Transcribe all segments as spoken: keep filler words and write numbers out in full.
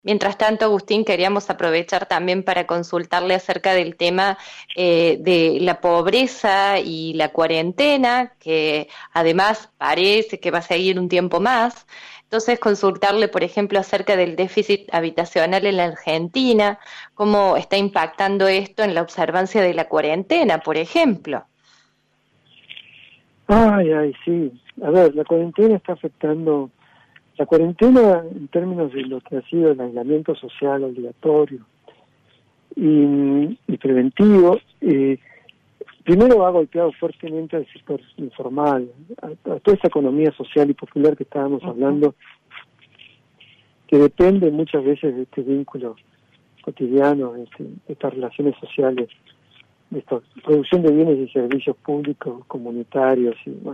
Mientras tanto, Agustín, queríamos aprovechar también para consultarle acerca del tema eh, de la pobreza y la cuarentena, que además parece que va a seguir un tiempo más. Entonces, consultarle, por ejemplo, acerca del déficit habitacional en la Argentina, cómo está impactando esto en la observancia de la cuarentena, por ejemplo. Ay, ay, sí. A ver, la cuarentena está afectando. La cuarentena, en términos de lo que ha sido el aislamiento social obligatorio y, y preventivo, eh, primero ha golpeado fuertemente al sector informal, a, a toda esa economía social y popular que estábamos hablando, que depende muchas veces de este vínculo cotidiano, de, este, de estas relaciones sociales, de esta producción de bienes y servicios públicos, comunitarios y bueno.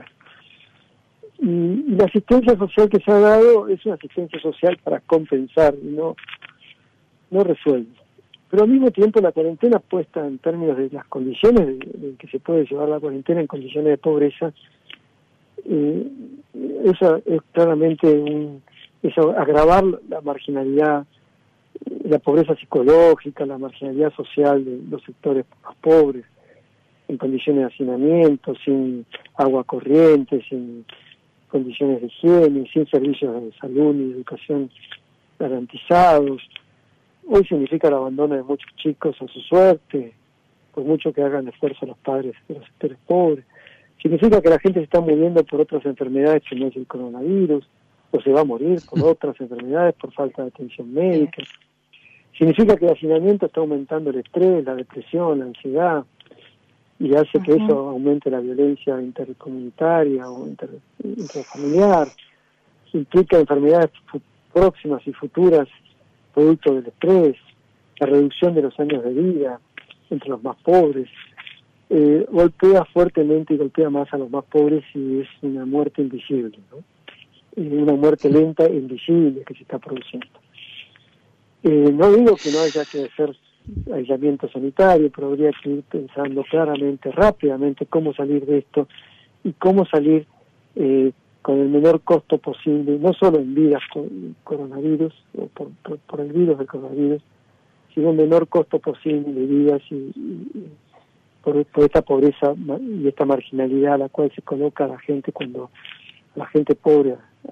Y, y la asistencia social que se ha dado es una asistencia social para compensar y no, no resuelve. Pero al mismo tiempo la cuarentena puesta en términos de las condiciones de, de que se puede llevar la cuarentena en condiciones de pobreza, eh, esa es claramente un, eso, agravar la marginalidad, la pobreza psicológica, la marginalidad social de los sectores más pobres, en condiciones de hacinamiento, sin agua corriente, sin condiciones de higiene, sin servicios de salud ni educación garantizados. Hoy significa el abandono de muchos chicos a su suerte, por mucho que hagan esfuerzo los padres de los sectores pobres. Significa que la gente se está muriendo por otras enfermedades que no es el coronavirus, o se va a morir por otras enfermedades, por falta de atención médica. Significa que el hacinamiento está aumentando el estrés, la depresión, la ansiedad, y hace que eso aumente la violencia intercomunitaria o inter, interfamiliar. Implica enfermedades próximas y futuras producto del estrés, la reducción de los años de vida entre los más pobres. Eh, golpea fuertemente y golpea más a los más pobres y es una muerte invisible, ¿no? Y una muerte lenta e invisible que se está produciendo. Eh, no digo que no haya que hacer aislamiento sanitario, pero habría que ir pensando claramente, rápidamente, cómo salir de esto y cómo salir eh, con el menor costo posible, no solo en vidas con coronavirus, o por, por, por el virus del coronavirus, sino el menor costo posible de vidas y, y, y por, por esta pobreza y esta marginalidad a la cual se coloca a la gente cuando la gente pobre,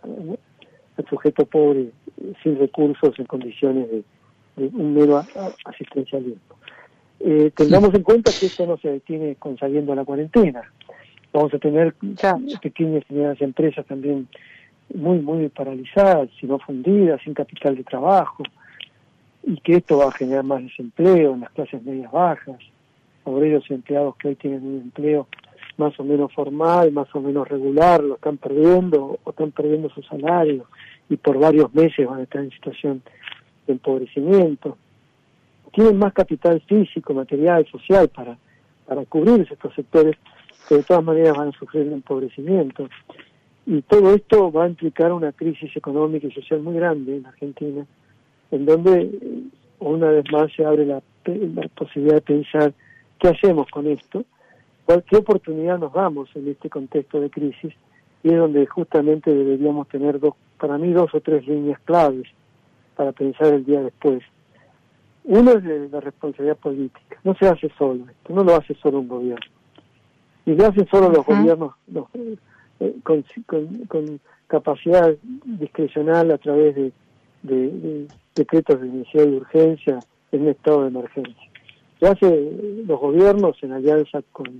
al sujeto pobre sin recursos, en condiciones de de un mero asistencialismo. Eh, tengamos en cuenta que esto no se detiene con saliendo a la cuarentena. Vamos a tener ya pequeñas y medianas empresas también muy, muy paralizadas, si no fundidas, sin capital de trabajo, y que esto va a generar más desempleo en las clases medias bajas, obreros y empleados que hoy tienen un empleo más o menos formal, más o menos regular, lo están perdiendo o están perdiendo su salario y por varios meses van a estar en situación de empobrecimiento. Tienen más capital físico, material, social para, para cubrir estos sectores que de todas maneras van a sufrir el empobrecimiento. Y todo esto va a implicar una crisis económica y social muy grande en Argentina, en donde una vez más se abre la, la posibilidad de pensar qué hacemos con esto, qué oportunidad nos damos en este contexto de crisis, y es donde justamente deberíamos tener dos, para mí dos o tres líneas claves para pensar el día después. Uno es de la responsabilidad política. No se hace solo esto, no lo hace solo un gobierno. Y lo hacen solo uh-huh. los gobiernos los, eh, con, con, con capacidad discrecional a través de, de, de decretos de necesidad y urgencia en un estado de emergencia. Lo hacen los gobiernos en alianza con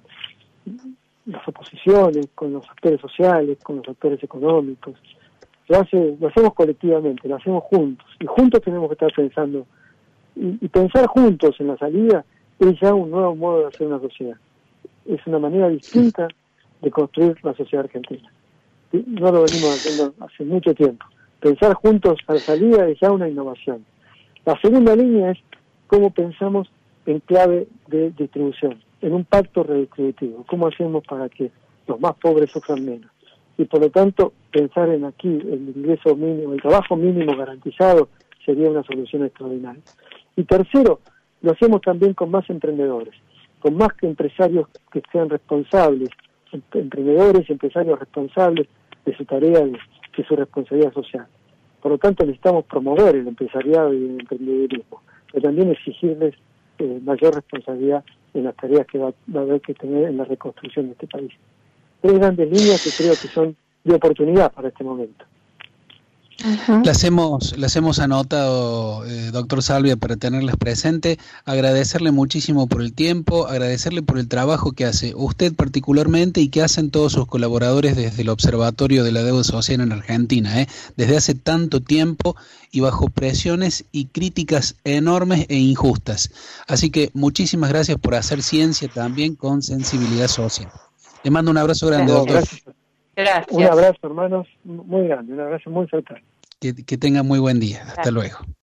las oposiciones, con los actores sociales, con los actores económicos. Lo, hace, lo hacemos colectivamente, lo hacemos juntos, y juntos tenemos que estar pensando, y, y pensar juntos en la salida es ya un nuevo modo de hacer una sociedad. Es una manera distinta de construir la sociedad argentina. No lo venimos haciendo hace mucho tiempo. Pensar juntos a la salida es ya una innovación. La segunda línea es cómo pensamos en clave de distribución, en un pacto redistributivo. ¿Cómo hacemos para que los más pobres sufran menos? Y por lo tanto, pensar en aquí el ingreso mínimo, el trabajo mínimo garantizado sería una solución extraordinaria. Y tercero, lo hacemos también con más emprendedores, con más que empresarios que sean responsables, emprendedores y empresarios responsables de su tarea, de, de su responsabilidad social. Por lo tanto, necesitamos promover el empresariado y el emprendedurismo, pero también exigirles eh, mayor responsabilidad en las tareas que va, va a haber que tener en la reconstrucción de este país. Tres grandes líneas que creo que son de oportunidad para este momento. Uh-huh. Las hemos, las hemos anotado, eh, doctor Salvia, para tenerlas presentes. Agradecerle muchísimo por el tiempo, agradecerle por el trabajo que hace usted particularmente y que hacen todos sus colaboradores desde el Observatorio de la Deuda Social en Argentina, ¿eh? desde hace tanto tiempo y bajo presiones y críticas enormes e injustas. Así que muchísimas gracias por hacer ciencia también con sensibilidad social. Le mando un abrazo grande, no, doctor. Gracias. Gracias. Un abrazo, hermanos, muy grande, un abrazo muy cercano. Que, que tengan muy buen día. Hasta Gracias. luego.